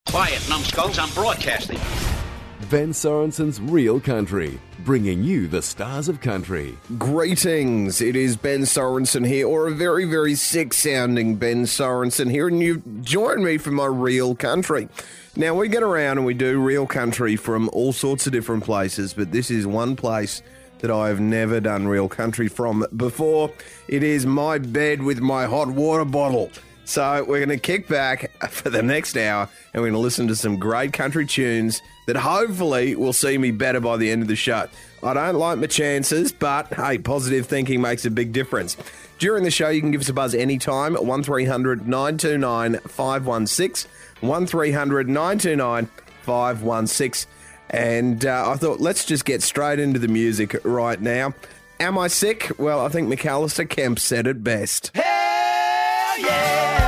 Quiet, numbskulls, I'm broadcasting. Ben Sorensen's Real Country, bringing you the stars of country. Greetings, it is Ben Sorensen here, or a very, very sick-sounding Ben Sorensen here, and you've joined me for my Real Country. Now, we get around and we do Real Country from all sorts of different places, but this is one place that I have never done Real Country from before. It is my bed with my hot water bottle. So we're going to kick back for the next hour and we're going to listen to some great country tunes that hopefully will see me better by the end of the show. I don't like my chances, but hey, positive thinking makes a big difference. During the show, you can give us a buzz anytime at 1300 929 516, 1300 929 516. And I thought, let's just get straight into the music right now. Am I sick? Well, I think McAllister Kemp said it best. Hell yeah!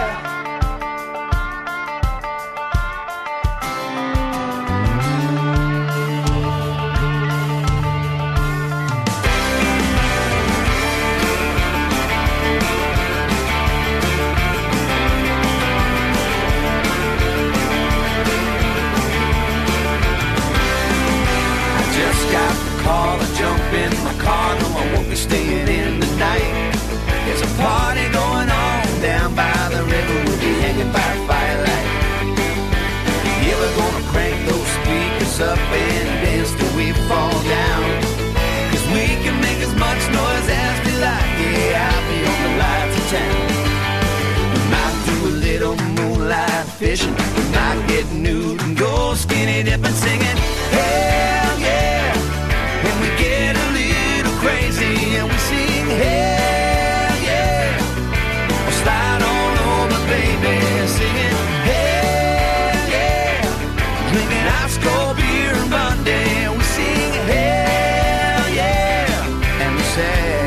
Jump in my car, no, I won't be staying in the night. There's a party going on down by the river. We'll be hanging by a firelight. Yeah, we're gonna crank those speakers up and dance till we fall down. Cause we can make as much noise as we like. Yeah, I'll be on the lights of town. We might do a little moonlight fishing. We might get nude and go skinny dipping, singing hell yeah. And we get a little crazy and we sing hell yeah. We'll slide on over, baby, singing hell yeah. Drinking ice cold beer and Bundy and we sing hell yeah. And we say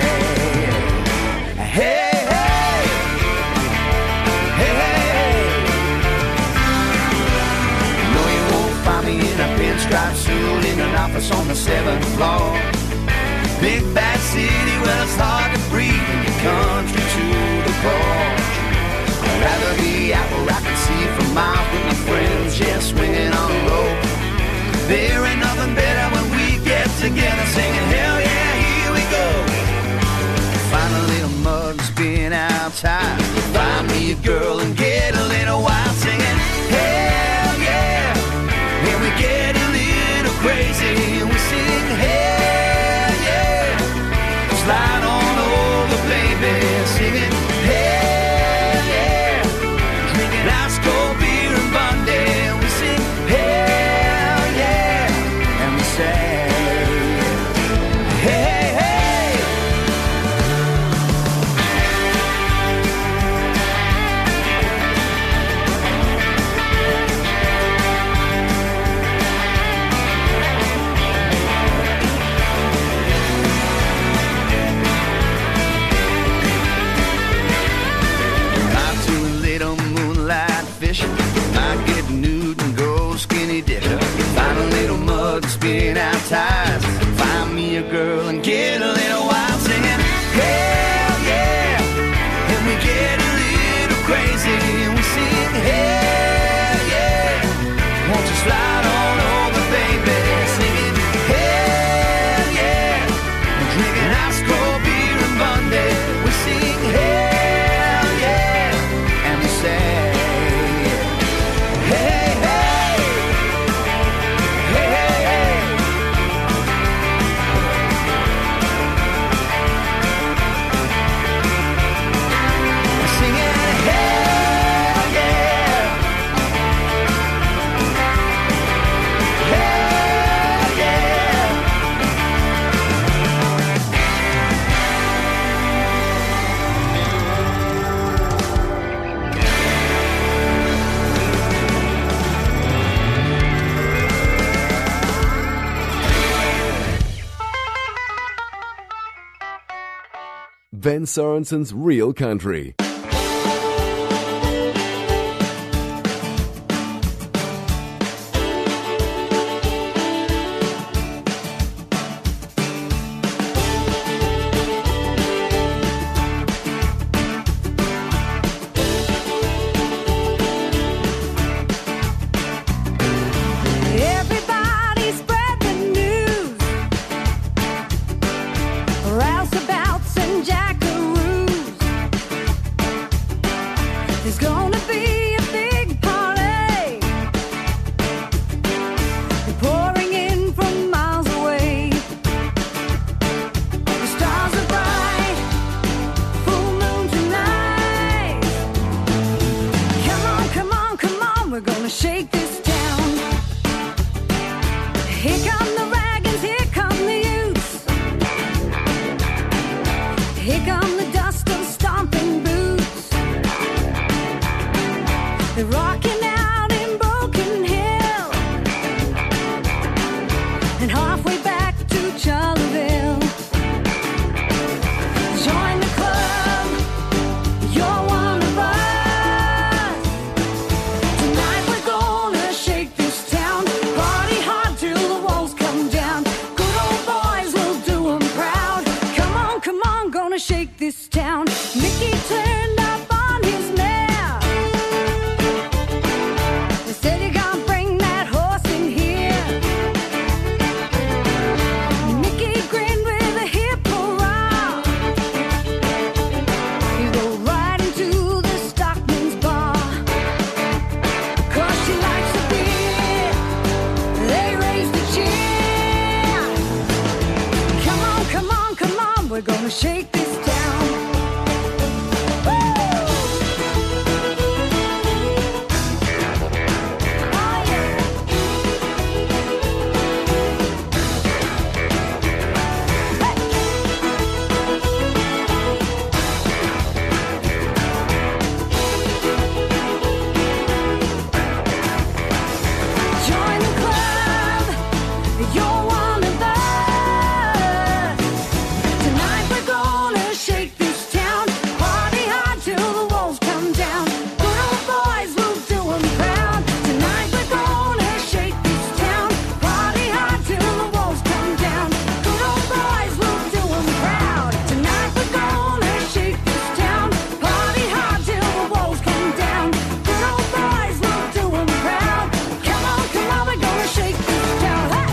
hey, hey, hey, hey. No, you won't find me in a pinstripe suit in an office on the 7th floor. Big bad city where it's hard to breathe when you country to the core. I'd rather be out where I can see for miles with my friends, yeah, swinging on the rope. There ain't nothing better when we get together singing hell yeah, here we go. Find a little mud and spin outside. Find me a girl and get a little wild singing hell yeah. And we get a little crazy and we sing hell yeah. Slide on over, baby, singing hell yeah. Drinking ice cold beer and Bundy and we sing hell yeah. And we say hey, hey. Might get nude and go skinny dipping. Find a little mud and spin out tires. Find me a girl and get a little wild singing hell yeah. And we get a little crazy and we sing hell yeah. Won't you slide on over, baby, singing hell yeah. Drinking ice cold beer and Bundy, we sing hell yeah. And we say Ben Sorensen's Real Country. shake this town. Here come the wagons, here come the youths. Here come the dust of stomping boots. They're rocking out in Broken Hill and halfway back to Charleville. Join the club, you're one of us. Tonight we're gonna shake this town. Party hard till the walls come down. Good old boys will do 'em proud. Come on, gonna shake this town. Mickey turned up on his mare. They said you can't bring that horse in here. Mickey grinned with a hip hurrah. He rode right into the stockman's bar. 'Cause she likes the beer, they raise the cheer. Come on, we're gonna shake this town. Woo! Oh, yeah. Join the club, you're one of us. Tonight we're gonna shake this town. Party hard till the walls come down. Good old boys will do 'em proud. Tonight we're gonna shake this town. Party hard till the walls come down. Good old boys will do 'em proud. Tonight we're gonna shake this town. Party hard till the walls come down. Good old boys will do 'em proud. Come on, we're gonna shake this town. Hey!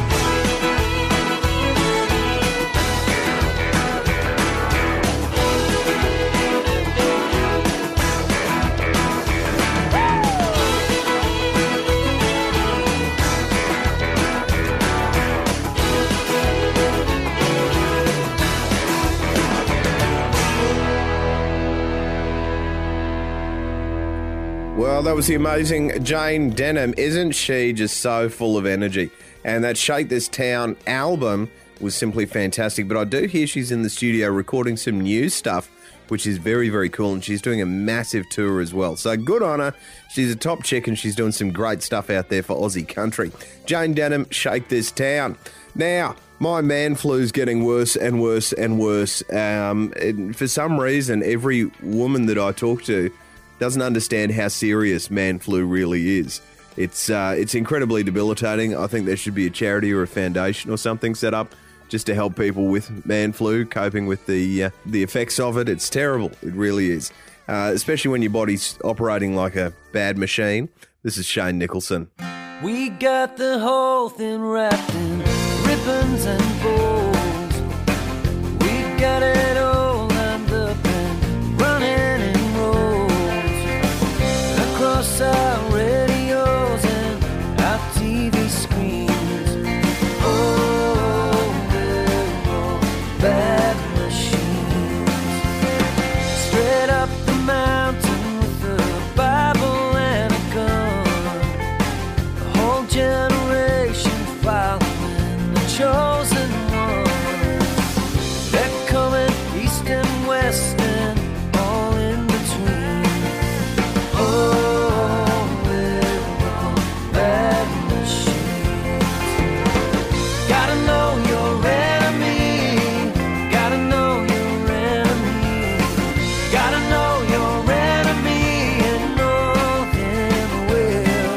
Well, that was the amazing Jane Denham. Isn't she just so full of energy? And that Shake This Town album was simply fantastic. But I do hear she's in the studio recording some new stuff, which is very, very cool. And she's doing a massive tour as well. So good on her. She's a top chick and she's doing some great stuff out there for Aussie country. Jane Denham, Shake This Town. Now, my man flu's getting worse and worse and worse. For some reason, every woman that I talk to doesn't understand how serious man flu really is. It's incredibly debilitating. I think there should be a charity or a foundation or something set up just to help people with man flu, coping with the effects of it. It's terrible. It really is. Especially when your body's operating like a bad machine. This is Shane Nicholson. We got the whole thing wrapped in ribbons and bows. We got it all lined up and running in rows. Across our radios and our TV screens. Oh, we're all bad machines. Straight up the mountain with a Bible and a gun. The whole generation following the chosen one. They're coming east and west and all in between. Oh, we're all bad machines. Gotta know your enemy. Gotta know your enemy. Gotta know your enemy and know them well.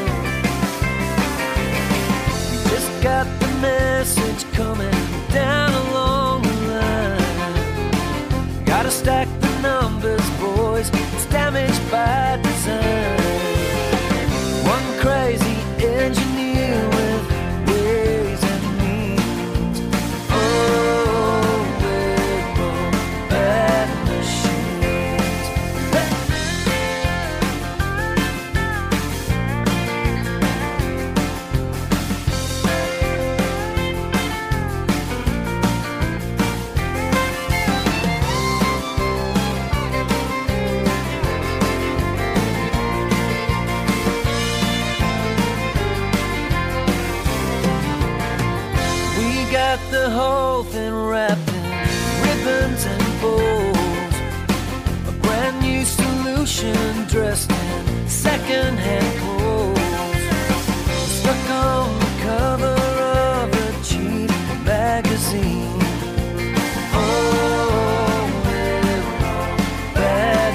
We just got the message coming down along the line. Gotta stack the numbers, boys. It's damaged by design. One crazy engineer with ways and means. Oh, we're all bad machines. the whole thing wrapped in ribbons and bows. A brand new solution dressed in second-hand clothes. Stuck on the cover of a cheap magazine. Oh, we're all bad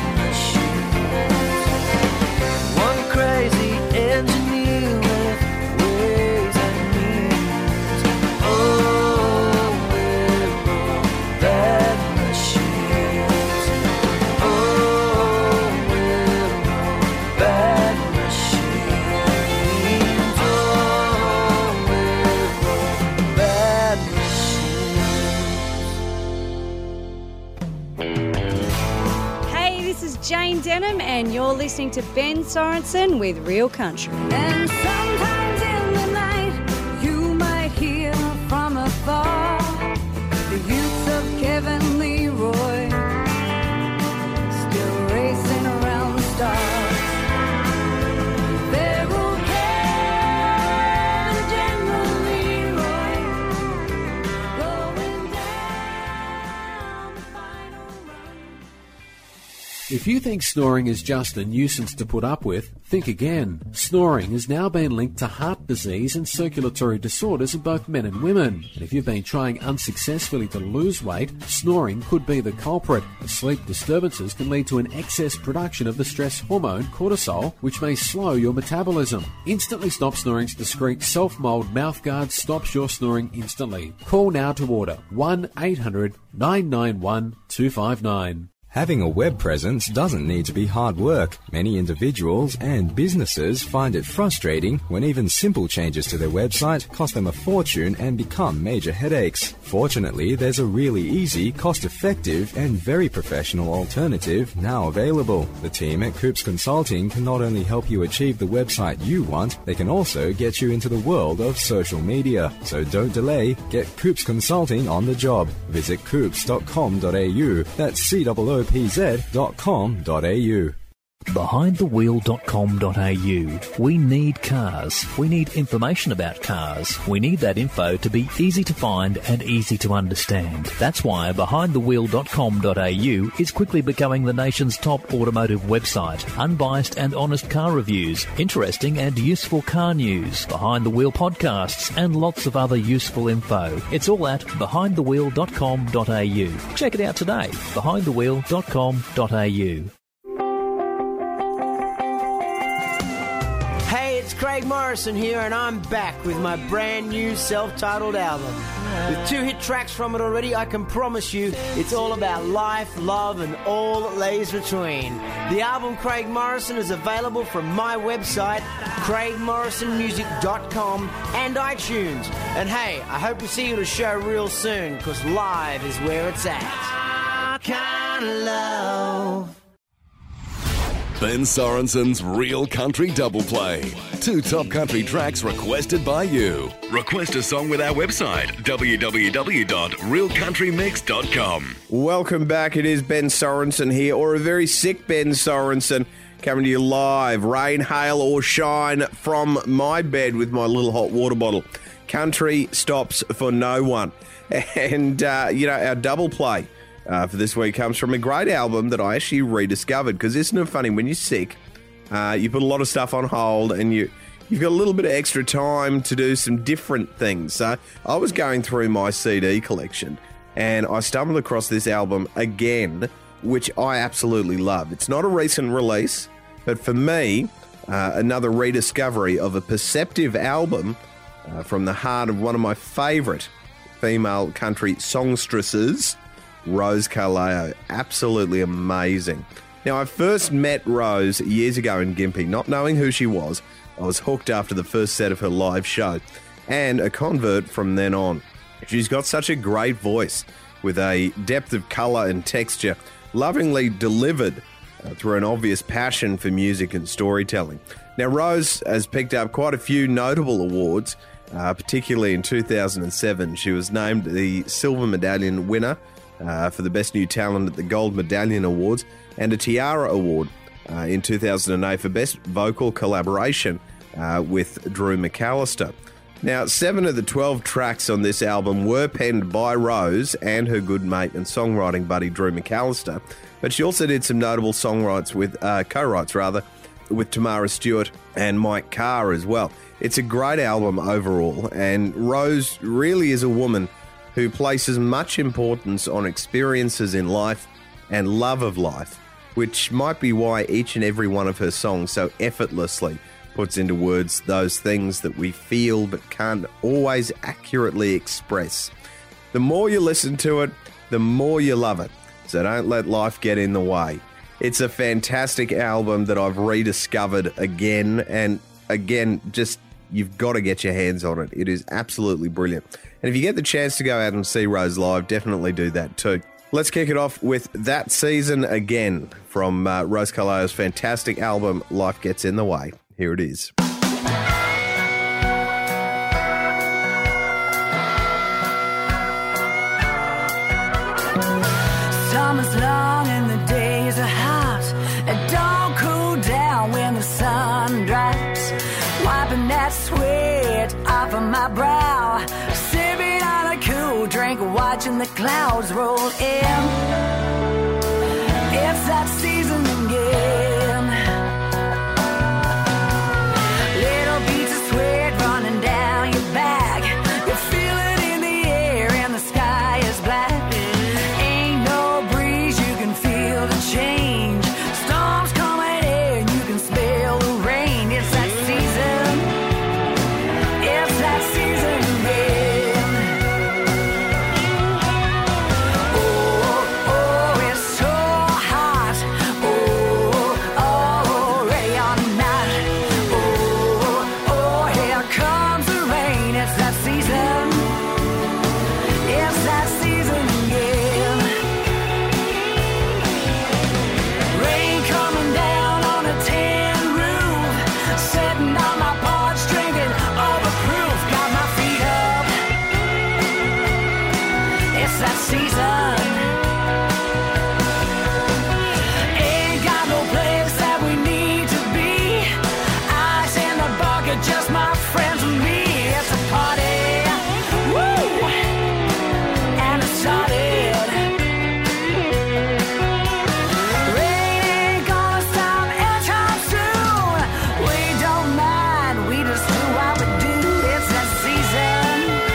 machines. One crazy engineer with ways and means. Oh, we're all bad machines. Oh, we're all bad machines. Oh, we're all bad machines. Hey, this is Jane Denham, and you're listening to Ben Sorensen with Real Country. And sometimes in the night, you might hear from afar the youth of Kevin Leroy still racing around the stars. They're okay, General Leroy, going down the final run. If you think snoring is just a nuisance to put up with, think again. Snoring has now been linked to heart disease and circulatory disorders in both men and women. And if you've been trying unsuccessfully to lose weight, snoring could be the culprit. Sleep disturbances can lead to an excess production of the stress hormone cortisol, which may slow your metabolism. Instantly Stop Snoring's discreet self-mold mouthguard stops your snoring instantly. Call now to order 1-800-991-259. Having a web presence doesn't need to be hard work. Many individuals and businesses find it frustrating when even simple changes to their website cost them a fortune and become major headaches. Fortunately, there's a really easy, cost-effective and very professional alternative now available. The team at Coops Consulting can not only help you achieve the website you want, they can also get you into the world of social media. So don't delay, get Coops Consulting on the job. Visit coops.com.au. That's COOPZ.com.au. Behindthewheel.com.au. We need cars. We need information about cars. We need that info to be easy to find and easy to understand. That's why Behindthewheel.com.au is quickly becoming the nation's top automotive website. Unbiased and honest car reviews, interesting and useful car news, Behind the Wheel podcasts, and lots of other useful info. It's all at behindthewheel.com.au. Check it out today. Behindthewheel.com.au. It's Craig Morrison here, and I'm back with my brand new self-titled album. With 2 hit tracks from it already, I can promise you it's all about life, love, and all that lays between. The album Craig Morrison is available from my website, craigmorrisonmusic.com, and iTunes. And hey, I hope to see you at a show real soon, because live is where it's at. I kinda love. Ben Sorensen's Real Country Double Play. 2 top country tracks requested by you. Request a song with our website, www.realcountrymix.com. Welcome back. It is Ben Sorensen here, or a very sick Ben Sorensen, coming to you live, rain, hail, or shine, from my bed with my little hot water bottle. Country stops for no one. And, our double play for this week comes from a great album that I actually rediscovered, because isn't it funny, when you're sick, you put a lot of stuff on hold and you've got a little bit of extra time to do some different things. So I was going through my CD collection and I stumbled across this album again, which I absolutely love. It's not a recent release, but for me, another rediscovery of a perceptive album from the heart of one of my favourite female country songstresses, Rose Carleo. Absolutely amazing. Now, I first met Rose years ago in Gympie, not knowing who she was. I was hooked after the first set of her live show, and a convert from then on. She's got such a great voice, with a depth of colour and texture, lovingly delivered through an obvious passion for music and storytelling. Now, Rose has picked up quite a few notable awards, particularly in 2007. She was named the Silver Medallion winner for the Best New Talent at the Gold Medallion Awards, and a Tiara Award in 2008 for Best Vocal Collaboration with Drew McAllister. Now, 7 of the 12 tracks on this album were penned by Rose and her good mate and songwriting buddy Drew McAllister, but she also did some notable co-writes with Tamara Stewart and Mike Carr as well. It's a great album overall, and Rose really is a woman who places much importance on experiences in life and love of life, which might be why each and every one of her songs so effortlessly puts into words those things that we feel but can't always accurately express. The more you listen to it, the more you love it. So don't let life get in the way. It's a fantastic album that I've rediscovered again and again. Just, you've got to get your hands on it. It is absolutely brilliant. And if you get the chance to go out and see Rose live, definitely do that too. Let's kick it off with That Season Again from Rose Carleo's fantastic album, Life Gets in the Way. Here it is. Summer's long and the days are hot. It don't cool down when the sun drops. Wiping that sweat off of my brow. Sipping on a cool drink, watching the clouds roll in. It's that season again. Little beads of sweat running down your back. You feel it in the air and the sky is black. Ain't no breeze, you can feel the change. Storms coming in, you can smell the rain. It's that season. It's that season again. Oh, oh, it's so hot. Oh, already on the night. Oh, oh, here comes the rain. It's that season. It's that season again. Rain coming down on a tin roof. Sitting on my porch drinking overproof. Got my feet up. It's that season. Ain't got no place that we need to be. Ice in the bucket, just my friends and me. It's a party. Woo! And it started. Rain ain't gonna stop anytime soon. We don't mind, we just do what we do. It's that season.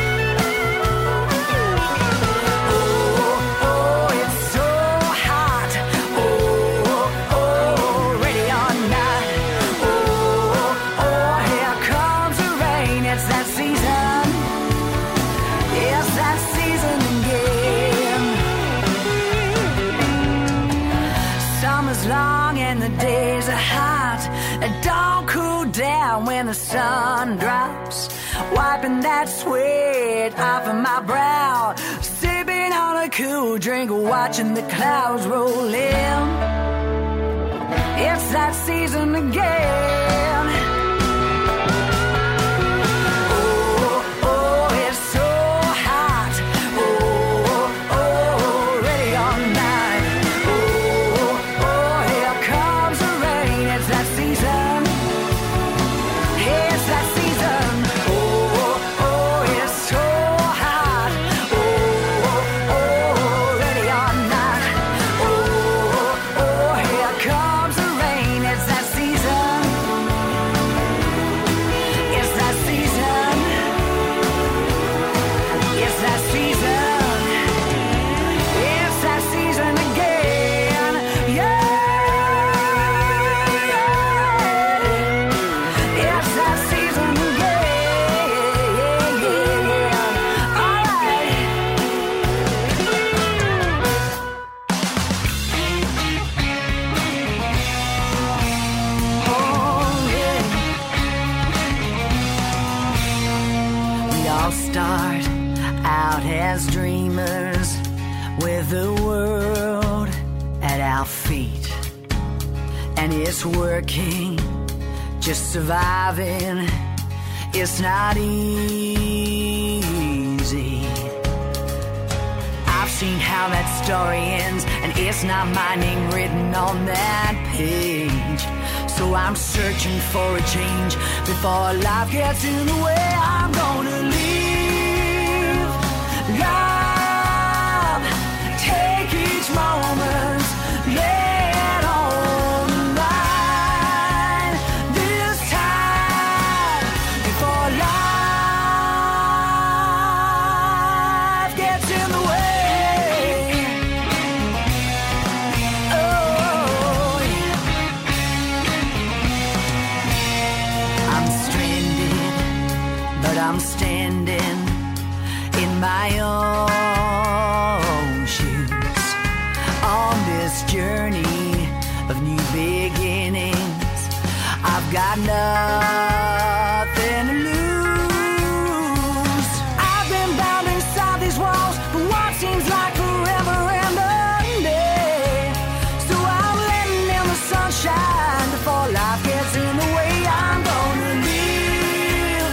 Oh, oh, it's so hot. Oh, already on night. Oh, oh, here comes the rain. It's that season. It's that season again. Summer's long and the days are hot. It don't cool down when the sun drops. Wiping that sweat off of my brow. Sipping on a cool drink, watching the clouds roll in. It's that season again. Oh, oh, it's so hot. Oh, already on night. Oh, oh, here comes the rain. It's that season. It's that season. Oh, oh, it's so hot. Oh, already on night. Oh, oh, here comes the rain. It's that season. It's that season. It's that season. It's that season again. Yeah. It's that season again. All right. Oh, yeah. We all start out as dreamers with the world at our feet. And it's working, just surviving. It's not easy. I've seen how that story ends, and it's not my name written on that page. So I'm searching for a change before life gets in the way. I'm gonna but I'm standing in my own shoes on this journey of new beginnings. I've got nothing to lose. I've been bound inside these walls for what seems like forever and a day. So I'm letting in the sunshine before life gets in the way. I'm gonna live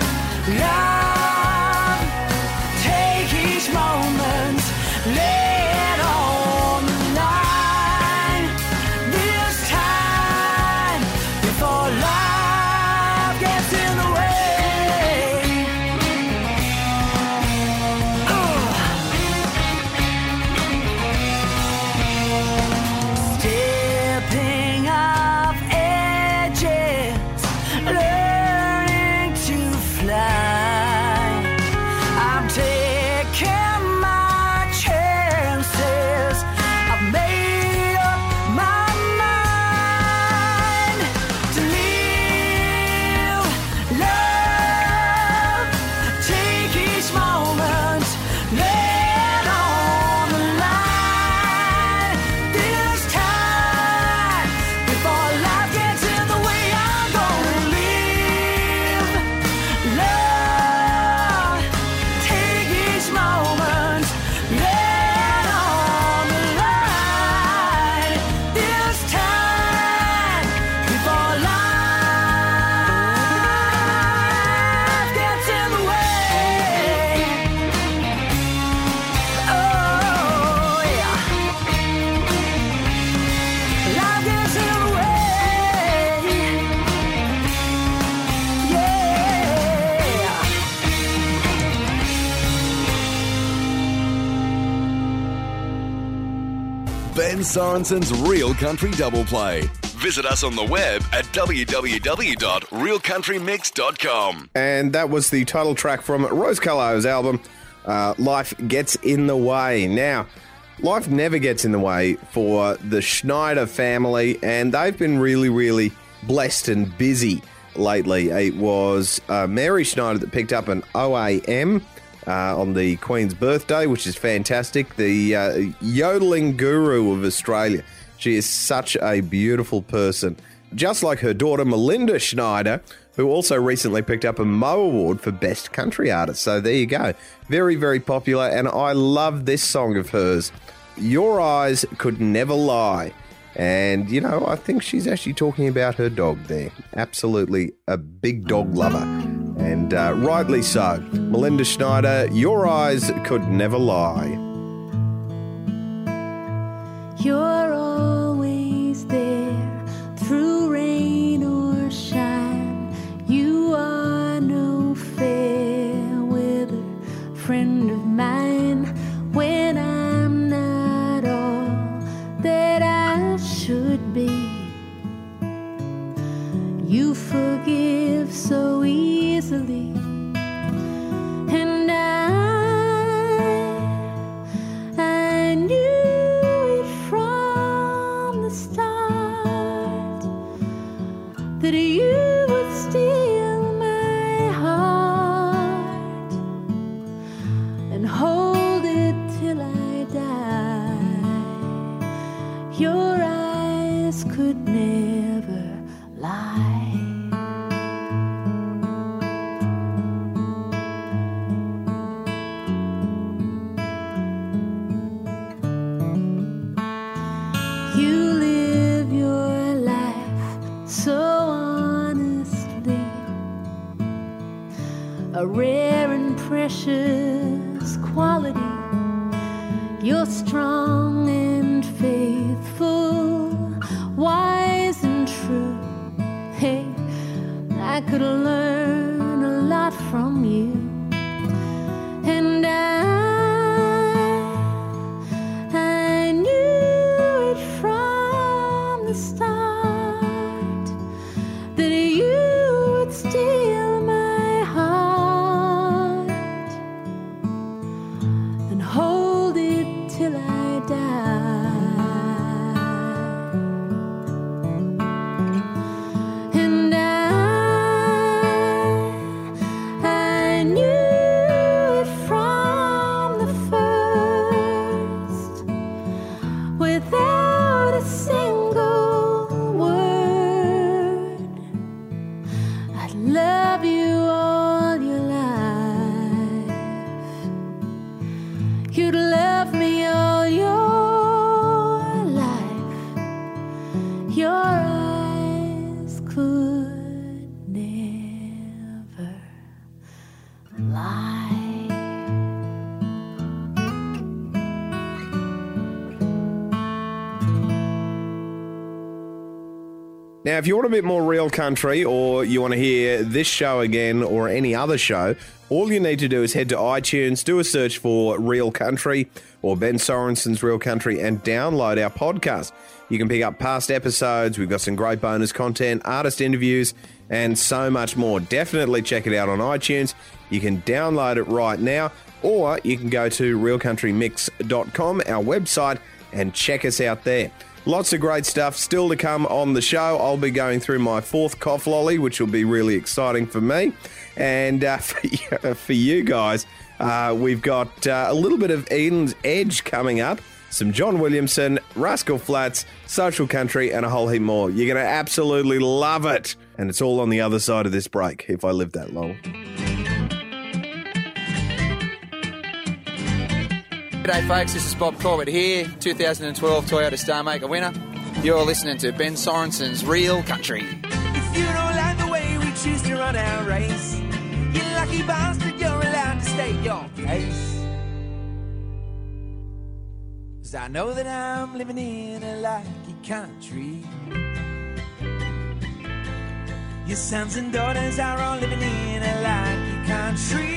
love, take each moment, lay it on the line. This time before life gets in the way. Stepping off edges, learning to fly. I'm taking my chances. I've made up my mind to live, love, take each moment, lay it on the line. This time, before life gets in the way, I'm gonna live, love, take each moment, lay it on the line. This time, before life gets in the way. Oh, yeah. Life gets in the way. Yeah. Ben Sorensen's Real Country Double Play. Visit us on the web at www.realcountrymix.com. And that was the title track from Rose Carlo's album, Life Gets in the Way. Now, life never gets in the way for the Schneider family, and they've been really, really blessed and busy lately. It was Mary Schneider that picked up an OAM on the Queen's birthday, which is fantastic. The yodeling guru of Australia. She is such a beautiful person. Just like her daughter, Melinda Schneider, who also recently picked up a Mo Award for Best Country Artist. So there you go. Very, very popular, and I love this song of hers, Your Eyes Could Never Lie. And, you know, I think she's actually talking about her dog there. Absolutely a big dog lover. And rightly so. Melinda Schneider, Your Eyes Could Never Lie. You're always there through rain or shine. You are no fair weather friend of mine. When I'm not all that I should be, you forgive so easily. And I knew it from the start that you would steal my heart and hold it till I die. Your eyes could never lie. You live your life so honestly, a rare and precious quality. You're strong and faithful, wise and true. Hey, I could learn a lot from you. And I knew it from the start that you would steal my heart and hold it till I die. And I Now, if you want a bit more real country, or you want to hear this show again or any other show, all you need to do is head to iTunes, do a search for Real Country or Ben Sorensen's Real Country, and download our podcast. You can pick up past episodes. We've got some great bonus content, artist interviews, and so much more. Definitely check it out on iTunes. You can download it right now, or you can go to realcountrymix.com, our website, and check us out there. Lots of great stuff still to come on the show. I'll be going through my 4th cough lolly, which will be really exciting for me. And for you guys, we've got a little bit of Eden's Edge coming up, some John Williamson, Rascal Flatts, Social Country, and a whole heap more. You're going to absolutely love it. And it's all on the other side of this break, if I live that long. G'day folks, this is Bob Corbett here, 2012 Toyota Star Maker winner. You're listening to Ben Sorensen's Real Country. If you don't like the way we choose to run our race, you lucky bastard, you're allowed to state your case. 'Cause I know that I'm living in a lucky country. Your sons and daughters are all living in a lucky country.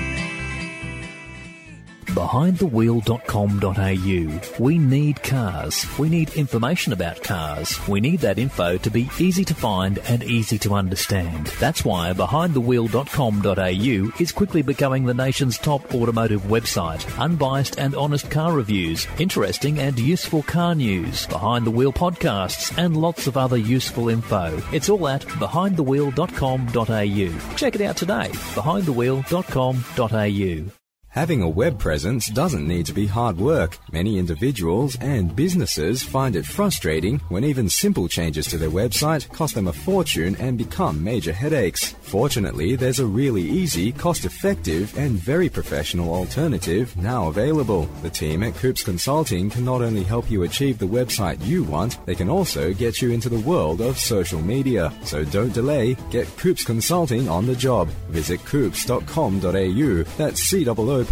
BehindTheWheel.com.au. We need cars. We need information about cars. We need that info to be easy to find and easy to understand. That's why BehindTheWheel.com.au is quickly becoming the nation's top automotive website. Unbiased and honest car reviews, interesting and useful car news, Behind the Wheel podcasts, and lots of other useful info. It's all at BehindTheWheel.com.au. Check it out today. BehindTheWheel.com.au. Having a web presence doesn't need to be hard work. Many individuals and businesses find it frustrating when even simple changes to their website cost them a fortune and become major headaches. Fortunately, there's a really easy, cost-effective, and very professional alternative now available. The team at Coops Consulting can not only help you achieve the website you want, they can also get you into the world of social media. So don't delay. Get Coops Consulting on the job. Visit coops.com.au. That's COOPS.com.au.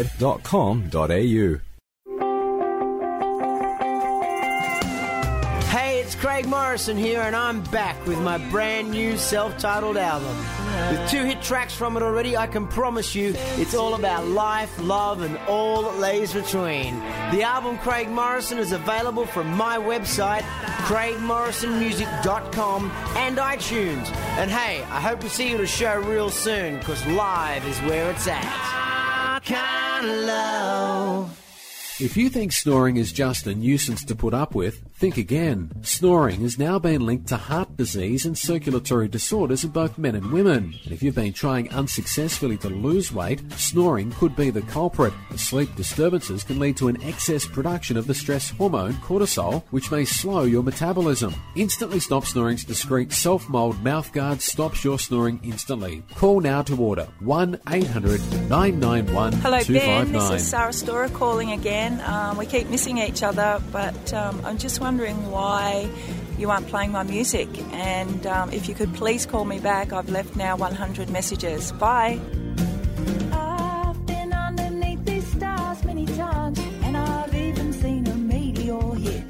Hey, it's Craig Morrison here, and I'm back with my brand new self-titled album. With 2 hit tracks from it already, I can promise you it's all about life, love, and all that lays between. The album Craig Morrison is available from my website, craigmorrisonmusic.com, and iTunes. And hey, I hope to see you at a show real soon, because live is where it's at. Kind of love. If you think snoring is just a nuisance to put up with, think again. Snoring has now been linked to heart disease and circulatory disorders in both men and women. And if you've been trying unsuccessfully to lose weight, snoring could be the culprit. The sleep disturbances can lead to an excess production of the stress hormone cortisol, which may slow your metabolism. Instantly Stop Snoring's discreet self-mold mouthguard stops your snoring instantly. Call now to order 1-800-991-259. Hello Ben, this is Sarah Storer calling again. We keep missing each other, but I'm just wondering why you aren't playing my music. And if you could please call me back. I've left now 100 messages. Bye. I've been underneath these stars many times, and I've even seen a meteor hit.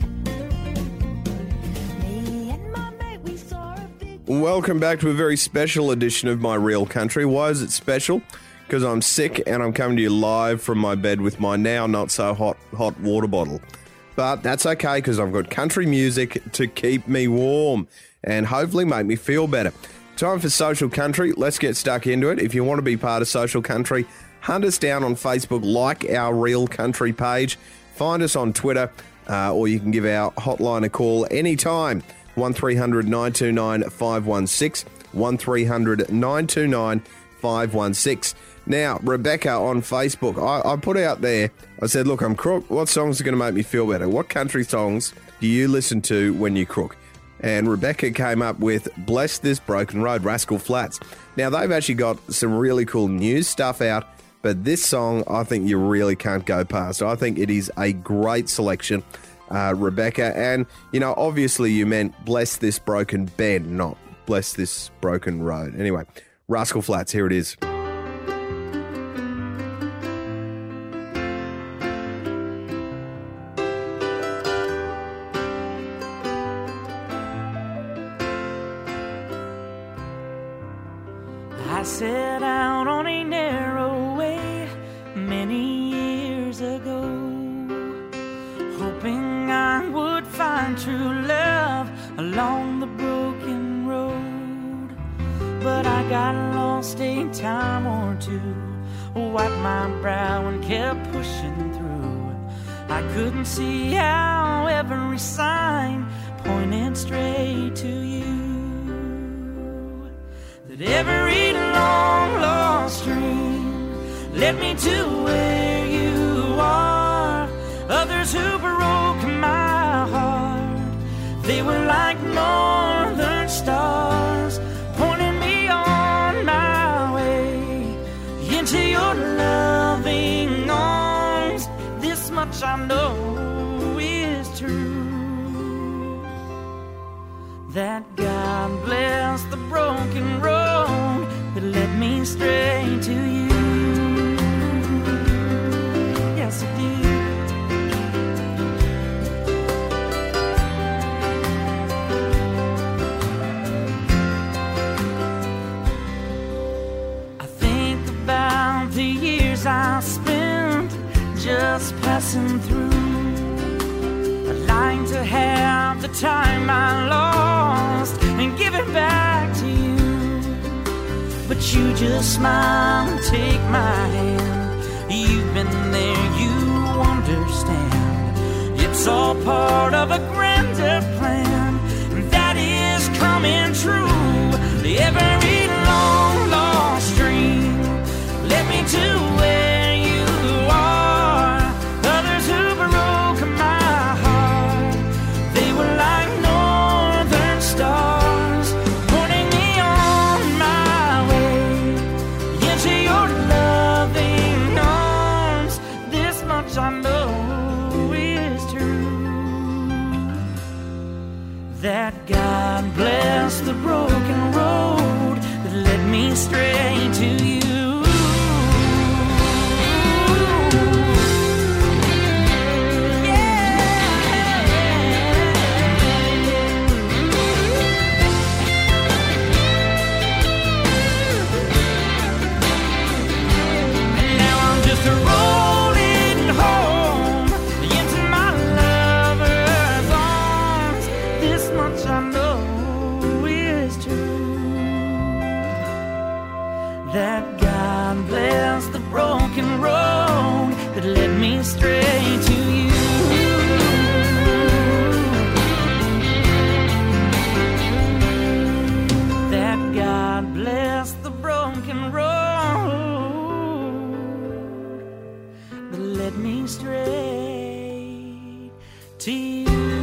Me and my mate, we saw a big... Welcome back to a very special edition of My Real Country. Why is it special? Because I'm sick and I'm coming to you live from my bed with my now not so hot water bottle. But that's okay, because I've got country music to keep me warm and hopefully make me feel better. Time for Social Country. Let's get stuck into it. If you want to be part of Social Country, hunt us down on Facebook, like our Real Country page, find us on Twitter, or you can give our hotline a call anytime. 1300 929 516, 1300 929 516. Now, Rebecca on Facebook, I put out there, I said, look, I'm crook. What songs are going to make me feel better? What country songs do you listen to when you crook? And Rebecca came up with Bless This Broken Road, Rascal Flatts. Now, they've actually got some really cool new stuff out, but this song I think you really can't go past. I think it is a great selection, Rebecca. And, you know, obviously you meant Bless This Broken Bed, not Bless This Broken Road. Anyway, Rascal Flatts, here it is. find true love along the broken road. But I got lost a time or two, wiped my brow and kept pushing through. I couldn't see how every sign pointed straight to you. That every long lost dream led me to where you are. Others who broke my heart, they were like northern stars, pointing me on my way into your loving arms. This much I know is true, that God bless the broken road that led me straight to you. Yes, it did. I think about the years I spent just passing through, lying to have the time I lost and give it back to you. But you just smile and take my hand. You've been there, you understand. It's all part of a grander plan that is coming true. Every long lost dream led me to where you are. Others who broke my heart, they were like northern stars, pointing me on my way into your loving arms. This much I know is true, that God bless the broken road that led me straight to you. That God bless the broken road that led me straight to you. That God bless the broken road that led me straight to you.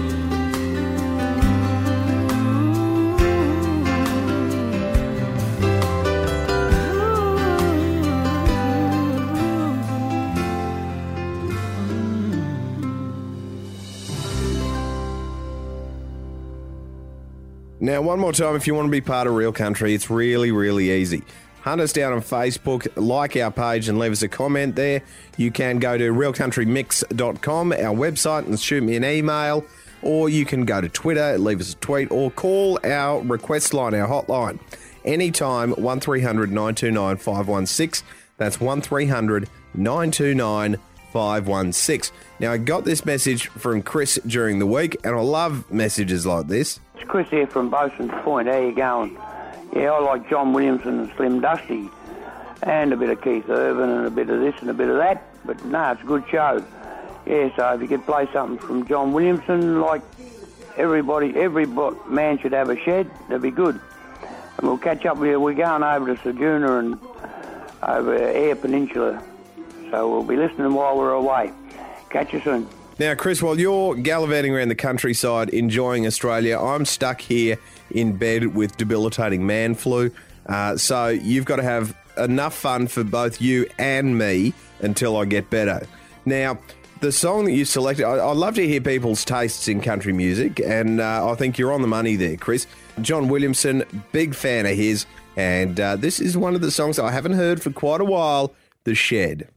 Now, one more time, if you want to be part of Real Country, it's really, really easy. Hunt us down on Facebook, like our page and leave us a comment there. You can go to realcountrymix.com, our website, and shoot me an email. Or you can go to Twitter, leave us a tweet, or call our request line, our hotline. Anytime, 1300 929 516. That's 1300 929 516. Now, I got this message from Chris during the week, and I love messages like this. It's Chris here from Bosun's Point. How you going? Yeah, I like John Williamson and Slim Dusty, and a bit of Keith Urban and a bit of this and a bit of that. But no, it's a good show. Yeah, so if you could play something from John Williamson, like every man should have a shed, that'd be good. And we'll catch up with you. We're going over to Ceduna and over Eyre Peninsula, so we'll be listening while we're away. Catch you soon. Now, Chris, while you're gallivanting around the countryside enjoying Australia, I'm stuck here in bed with debilitating man flu. So you've got to have enough fun for both you and me until I get better. Now, the song that you selected, I love to hear people's tastes in country music, and I think you're on the money there, Chris. John Williamson, big fan of his, and this is one of the songs I haven't heard for quite a while, The Shed.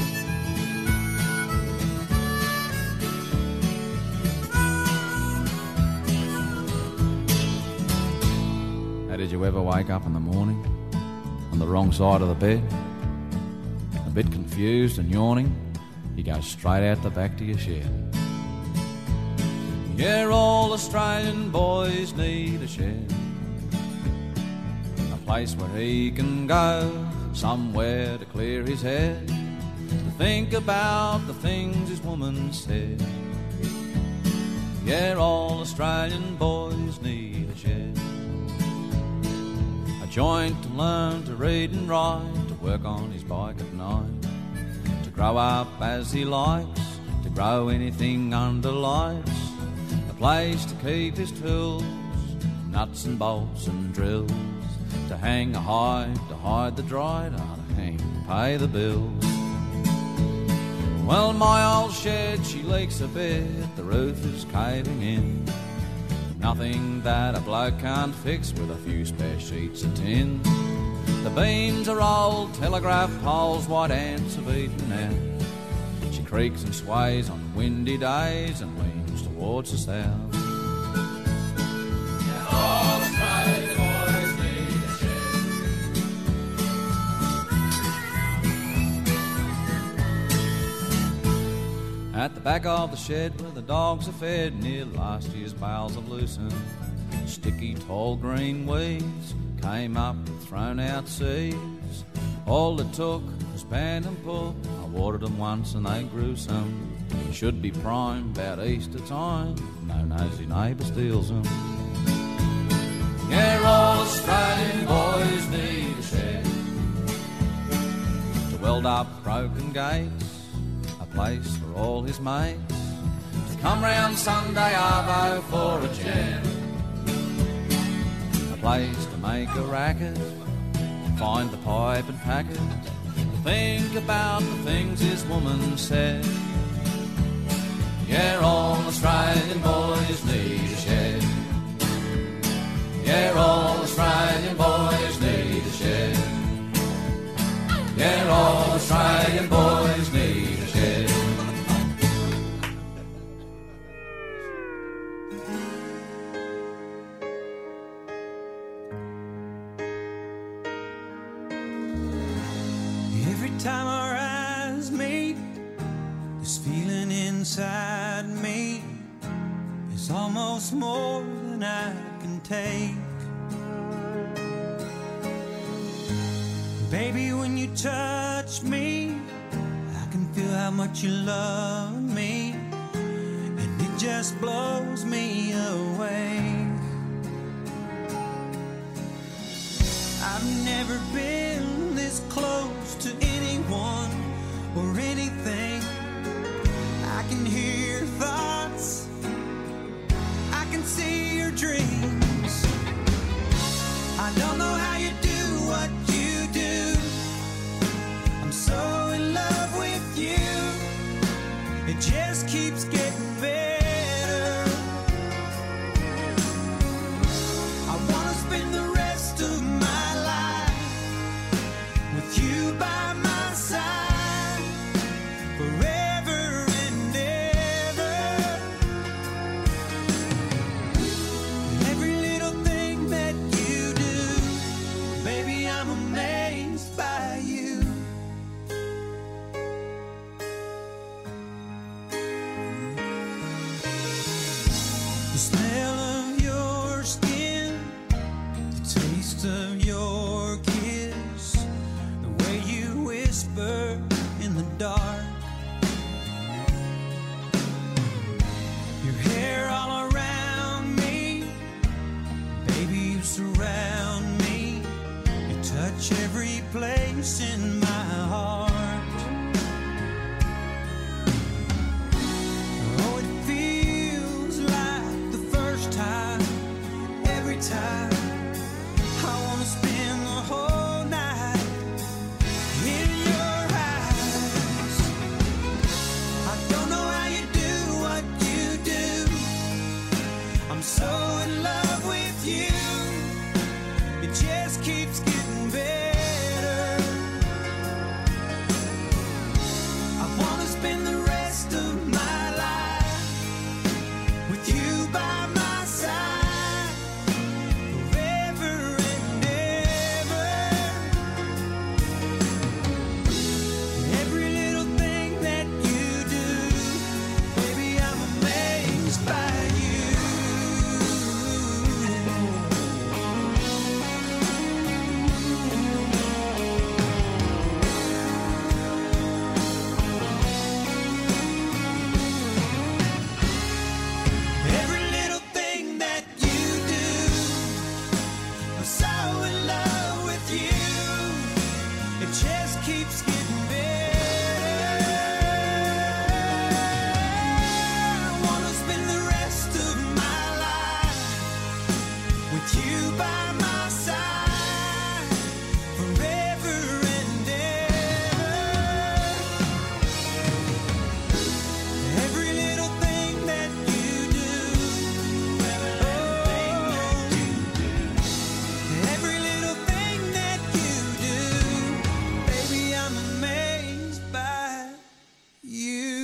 Did you ever wake up in the morning on the wrong side of the bed? A bit confused and yawning, you go straight out the back to your shed. Yeah, all Australian boys need a shed, a place where he can go, somewhere to clear his head, to think about the things his woman said. Yeah, all Australian boys need a shed, a joint to learn to read and write, to work on his bike at night, to grow up as he likes, to grow anything under lights, a place to keep his tools, nuts and bolts and drills, to hang a hide, to hide the dry, to hang to pay the bills. Well, my old shed, she leaks a bit, the roof is caving in, nothing that a bloke can't fix with a few spare sheets of tin. The beams are old telegraph poles, white ants have eaten out. She creaks and sways on windy days and leans towards the south. All Australian boys need a shed. At the back of the shed where the dogs are fed, near last year's bales of loosened, sticky tall green weeds came up with thrown out seeds. All it took was pan and pull. I watered them once and they grew some. Should be prime about Easter time, no nosy neighbour steals them. Yeah, all Australian boys need a shed, to weld up broken gates, a place for all his mates, to come round Sunday arvo for a jam, a place to make a racket, find the pipe and pack it, think about the things his woman said. Yeah, all Australian boys need a shed. Yeah, all Australian boys need a shed. Yeah, all Australian boys need a shed. Every time our eyes meet, this feeling inside me is almost more than I can take. Baby, when you touch me, I can feel how much you love me, and it just blows me away. I've never been this close to anyone or anything. I can hear thoughts, I can see your dreams. I don't know how you do what you do. I'm so in love with you. It just keeps getting better. I wanna spend the rest of my life with you by my side forever and ever. Every little thing that you do, baby, I'm amazed by you. The smell of your skin, the taste of your kiss, the way you whisper it just keeps getting better. I wanna spend the rest of my life with you by my side forever and ever. Every little thing that you do, every little thing that you do, baby, I'm amazed by you.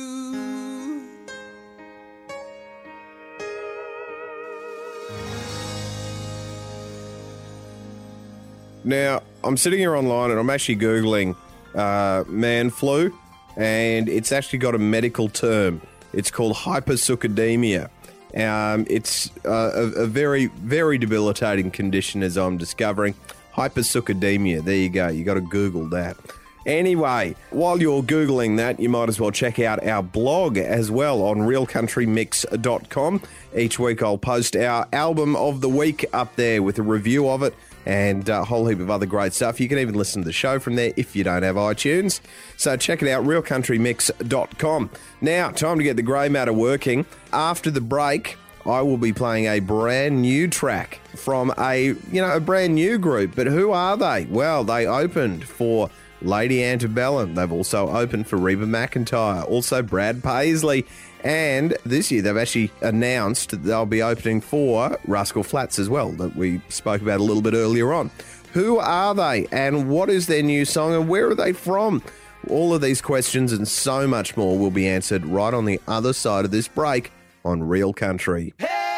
Now, I'm sitting here online and I'm actually Googling man flu, and it's actually got a medical term. It's called hypersukademia. It's a very, very debilitating condition, as I'm discovering. Hypersukademia. There you go. You got to Google that. Anyway, while you're Googling that, you might as well check out our blog as well on realcountrymix.com. Each week I'll post our album of the week up there with a review of it and a whole heap of other great stuff. You can even listen to the show from there if you don't have iTunes. So check it out, realcountrymix.com. Now, time to get the grey matter working. After the break, I will be playing a brand new track from a brand new group. But who are they? Well, they opened for Lady Antebellum. They've also opened for Reba McEntire, also Brad Paisley. And this year they've actually announced that they'll be opening for Rascal Flatts as well, that we spoke about a little bit earlier on. Who are they and what is their new song and where are they from? All of these questions and so much more will be answered right on the other side of this break on Real Country.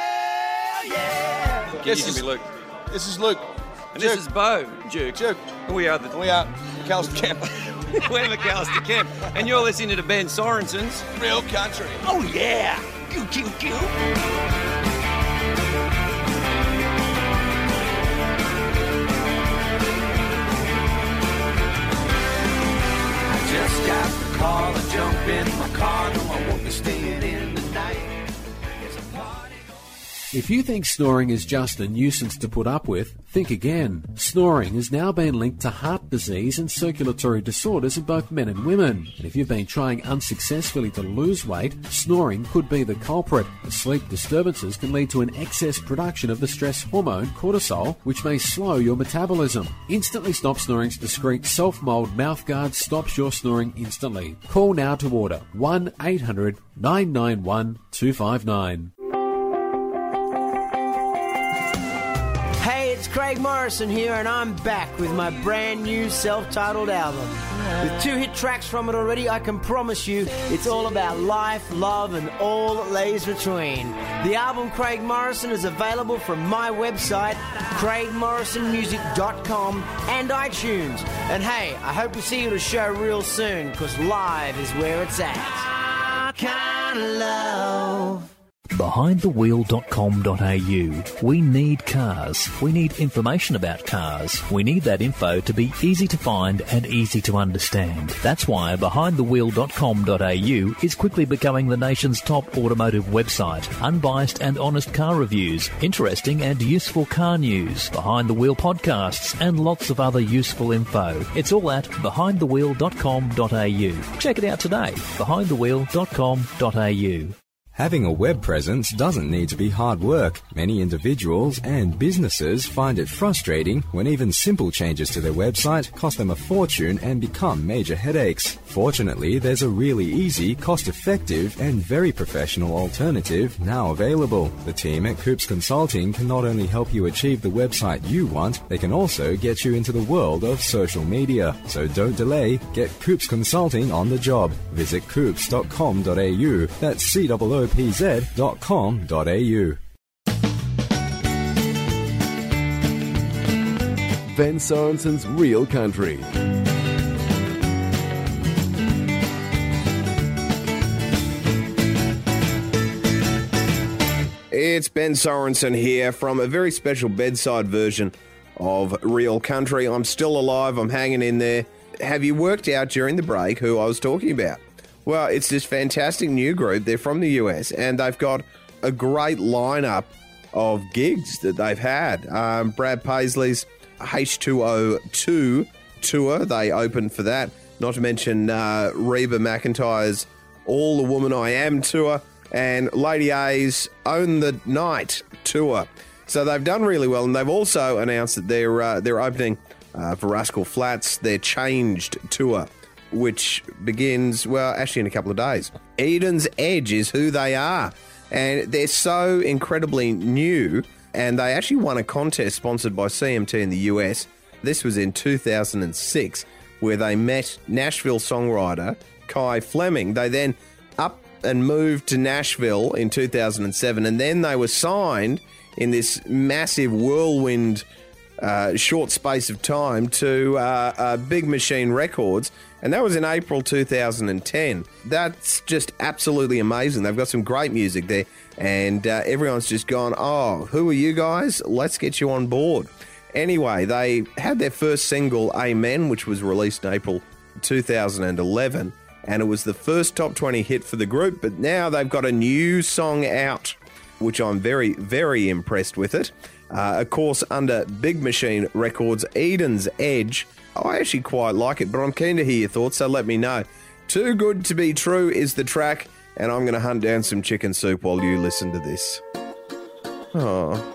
This is Luke. This is Luke. And this is Bo. Duke. And we are McAllister Camp. We're McAllister Camp. And you're listening to Ben Sorensen's Real Country. Oh, yeah. Q. I just got the call, I jump in my car, no, I won't be staying in tonight. If you think snoring is just a nuisance to put up with, think again. Snoring has now been linked to heart disease and circulatory disorders in both men and women. And if you've been trying unsuccessfully to lose weight, snoring could be the culprit. Sleep disturbances can lead to an excess production of the stress hormone cortisol, which may slow your metabolism. Instantly Stop Snoring's discreet self-mold mouthguard stops your snoring instantly. Call now to order 1-800-991-259. Hey, it's Craig Morrison here, and I'm back with my brand new self-titled album. With 2 hit tracks from it already, I can promise you it's all about life, love, and all that lays between. The album Craig Morrison is available from my website, craigmorrisonmusic.com, and iTunes. And hey, I hope to see you at a show real soon, because live is where it's at. Kind of love. Behindthewheel.com.au. We need cars. We need information about cars. We need that info to be easy to find and easy to understand. That's why Behindthewheel.com.au is quickly becoming the nation's top automotive website. Unbiased and honest car reviews, interesting and useful car news, Behind the Wheel podcasts, and lots of other useful info. It's all at behindthewheel.com.au. Check it out today. Behindthewheel.com.au. Having a web presence doesn't need to be hard work. Many individuals and businesses find it frustrating when even simple changes to their website cost them a fortune and become major headaches. Fortunately, there's a really easy, cost-effective, and very professional alternative now available. The team at Coops Consulting can not only help you achieve the website you want, they can also get you into the world of social media. So don't delay. Get Coops Consulting on the job. Visit coops.com.au. That's COOPZ.com.au. Ben Sorensen's Real Country. It's Ben Sorensen here from a very special bedside version of Real Country. I'm still alive. I'm hanging in there. Have you worked out during the break who I was talking about? Well, it's this fantastic new group. They're from the US, and they've got a great lineup of gigs that they've had. Brad Paisley's H2O2 tour. They opened for that. Not to mention Reba McEntire's All the Woman I Am tour and Lady A's Own the Night tour. So they've done really well, and they've also announced that they're opening for Rascal Flatts their Changed tour, which begins, well, actually in a couple of days. Eden's Edge is who they are, and they're so incredibly new, and they actually won a contest sponsored by CMT in the US. This was in 2006, where they met Nashville songwriter Kai Fleming. They then up and moved to Nashville in 2007, and then they were signed in this massive whirlwind short space of time to Big Machine Records, and that was in April 2010. That's just absolutely amazing. They've got some great music there, and everyone's just gone, oh, who are you guys? Let's get you on board. Anyway, they had their first single, Amen, which was released in April 2011, and it was the first top 20 hit for the group, but now they've got a new song out, which I'm very, very impressed with it. Of course, under Big Machine Records, Eden's Edge. I actually quite like it, but I'm keen to hear your thoughts, so let me know. Too Good to Be True is the track, and I'm going to hunt down some chicken soup while you listen to this. Oh.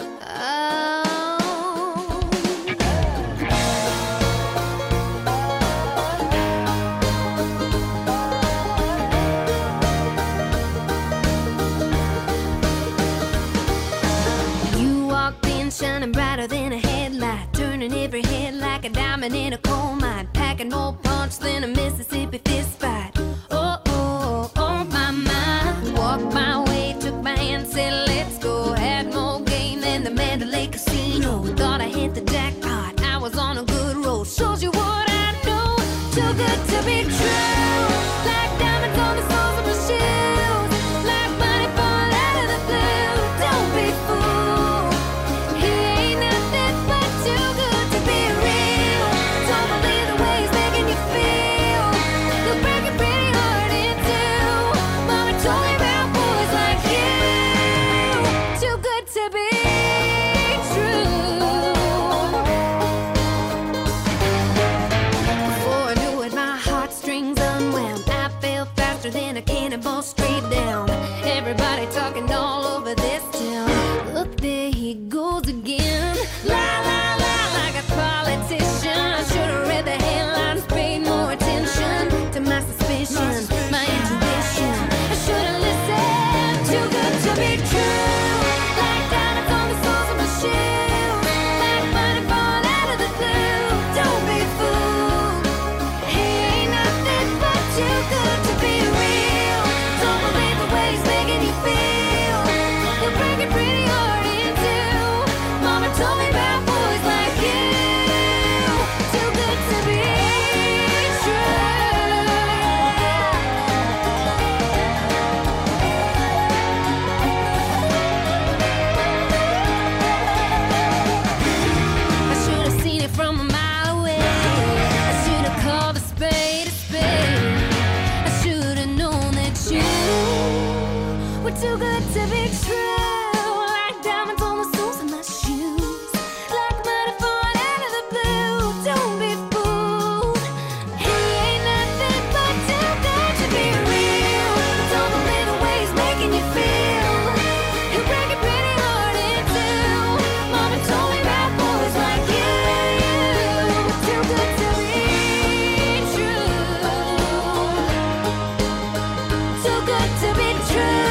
Shining brighter than a headlight, turning every head like a diamond in a coal mine, packing more punch than a Mississippi fist fight. Oh, oh, oh, my mind. Walked my way, took my hand, said let's go. Had more game than the Mandalay Casino. Thought I hit the jackpot, I was on a good roll. Shows you what I know, too good to be true. Like diamonds on the soles of my shoes, like money falling out of the blue. Don't be fooled. Then a cannonball straight down. Everybody talking all over this town. Look, there he goes again. La la la, like a politician. I should have read the headlines, paid more attention to my suspicions, my intuition. I should have listened. Too good to be true. Like diamonds on the soles of my shoes, like money falling out of the blue. Don't be fooled. He ain't nothing but too good to be real. Don't believe the way he's making you feel. He'll break it pretty hard in two. Mama told me about boys like you. Too good to be I should have seen it from a mile away. I should have called a spade a spade. I should have known that you were too good to be true. Like diamonds on the soles of my shoes, like money falling out of the blue. Don't be fooled. He ain't nothing but too good to be real. Don't believe the way he's making you feel. He'll break it pretty hard in two. Mama told me about boys like you. Too good to be true. Too good to be true.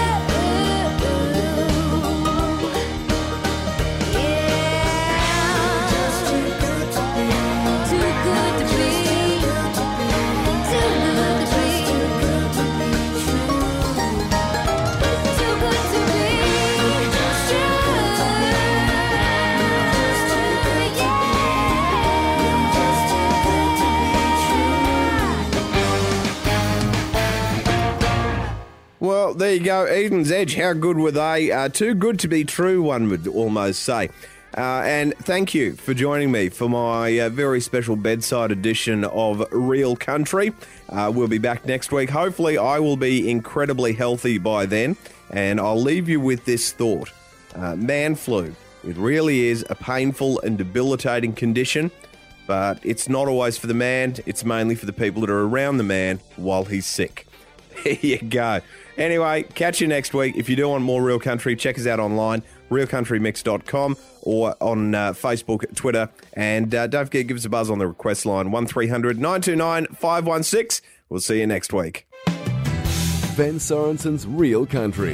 Well, there you go. Eden's Edge. How good were they? Too good to be true, one would almost say. And thank you for joining me for my very special bedside edition of Real Country. We'll be back next week. Hopefully, I will be incredibly healthy by then. And I'll leave you with this thought. Man flu. It really is a painful and debilitating condition. but it's not always for the man. It's mainly for the people that are around the man while he's sick. There you go. Anyway, catch you next week. If you do want more Real Country, check us out online, realcountrymix.com, or on Facebook, Twitter, and don't forget, give us a buzz on the request line, 1300 929 516. We'll see you next week. Ben Sorensen's Real Country.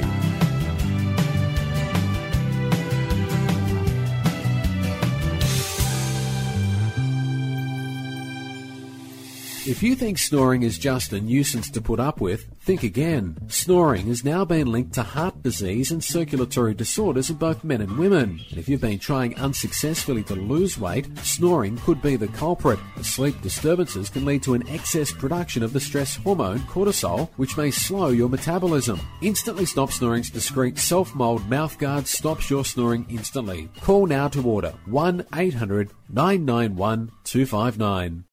If you think snoring is just a nuisance to put up with, think again. Snoring has now been linked to heart disease and circulatory disorders in both men and women. And if you've been trying unsuccessfully to lose weight, snoring could be the culprit. Sleep disturbances can lead to an excess production of the stress hormone cortisol, which may slow your metabolism. Instantly Stop Snoring's discreet self-mold mouthguard stops your snoring instantly. Call now to order 1-800-991-259.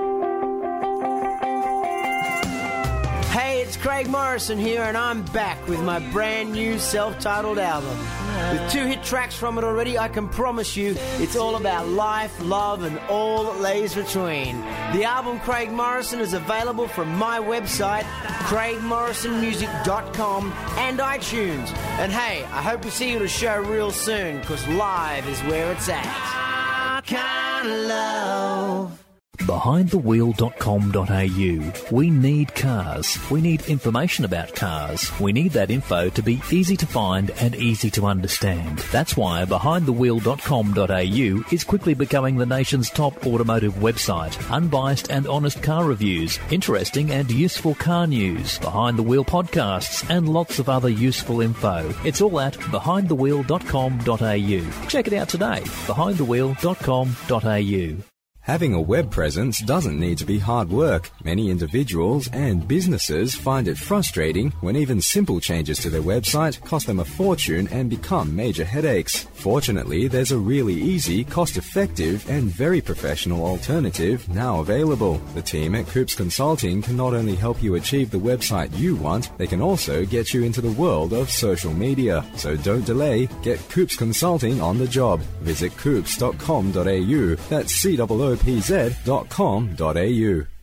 Hey, it's Craig Morrison here, and I'm back with my brand new self-titled album. With 2 hit tracks from it already, I can promise you it's all about life, love, and all that lays between. The album Craig Morrison is available from my website, craigmorrisonmusic.com, and iTunes. And hey, I hope to see you at a show real soon, because live is where it's at. I kinda love... BehindTheWheel.com.au. We need cars. We need information about cars. We need that info to be easy to find and easy to understand. That's why BehindTheWheel.com.au is quickly becoming the nation's top automotive website. Unbiased and honest car reviews, interesting and useful car news, Behind the Wheel podcasts, and lots of other useful info. It's all at BehindTheWheel.com.au. Check it out today. BehindTheWheel.com.au. Having a web presence doesn't need to be hard work. Many individuals and businesses find it frustrating when even simple changes to their website cost them a fortune and become major headaches. Fortunately, there's a really easy, cost-effective, and very professional alternative now available. The team at Coops Consulting can not only help you achieve the website you want, they can also get you into the world of social media. So don't delay. Get Coops Consulting on the job. Visit coops.com.au. That's COOPZ.com.au.